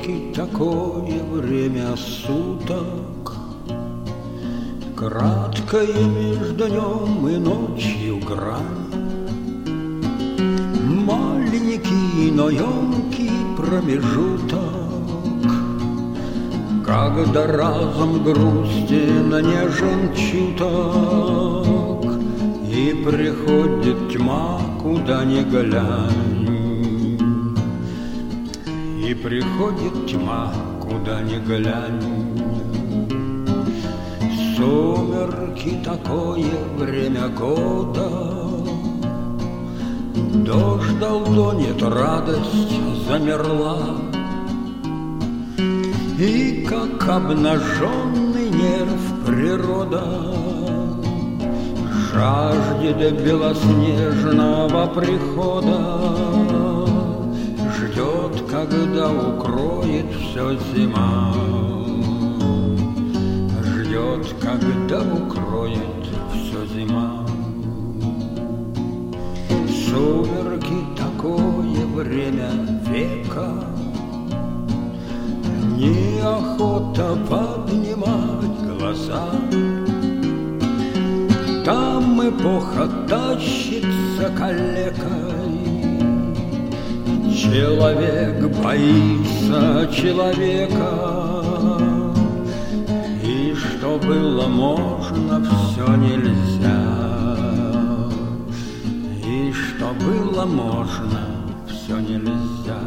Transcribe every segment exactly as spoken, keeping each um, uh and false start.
Сумерки, такое время суток, краткое между днем и ночью грань. Маленький, но емкий промежуток, когда разом грустен нежен чуток, и приходит тьма, куда ни глянь. И приходит тьма, куда ни глянь. Сумерки, такое время года, дождь долдонит, радость замерла, и как обнаженный нерв природа жаждет белоснежного прихода, ждет, когда укроет все зима, ждет, когда укроет все зима. Сумерки, такое время века, неохота поднимать глаза. Там эпоха тащится калекой, человек боится человека, и что было можно, все нельзя, и что было можно, все нельзя.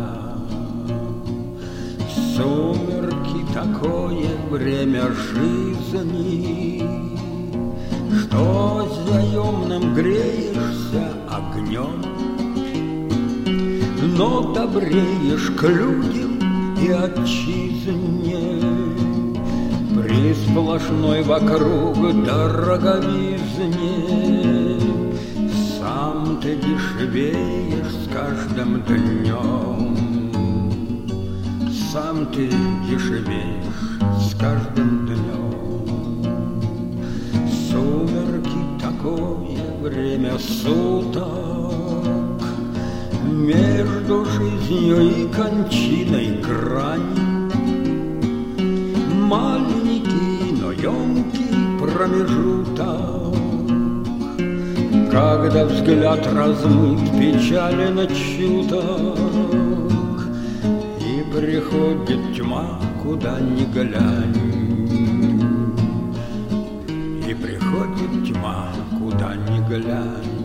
Сумерки, такое время жизни, что заемным греешься огнем, но добреешь к людям и отчизне при сплошной вокруг дороговизне. Сам ты дешевеешь с каждым днем, сам ты дешевеешь с каждым днем. Сумерки, такое время суток, между жизнью и кончиной грань. Маленький, но емкий промежуток, когда взгляд размыт, печален чуток, и приходит тьма, куда ни глянь, и приходит тьма, куда ни глянь.